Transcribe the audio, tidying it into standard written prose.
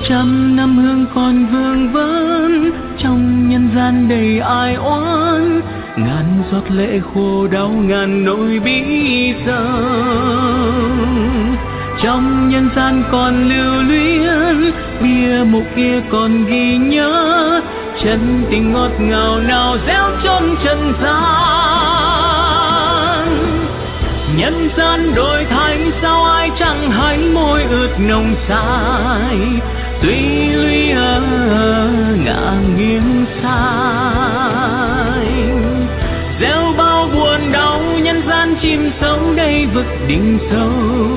trăm năm hương còn vương vấn trong nhân gian đầy ai oán, ngàn giọt lệ khô đau ngàn nỗi bí dơ. Trong nhân gian còn lưu luyến, bia mộ kia còn ghi nhớ, chân tình ngọt ngào nào réo chôn trần gian. Nhân gian đổi thay sao ai chẳng hay môi ướt nồng say, tuy lũy ngả nghiêng sai. Gieo bao buồn đau nhân gian chìm sâu đây vực đỉnh sâu,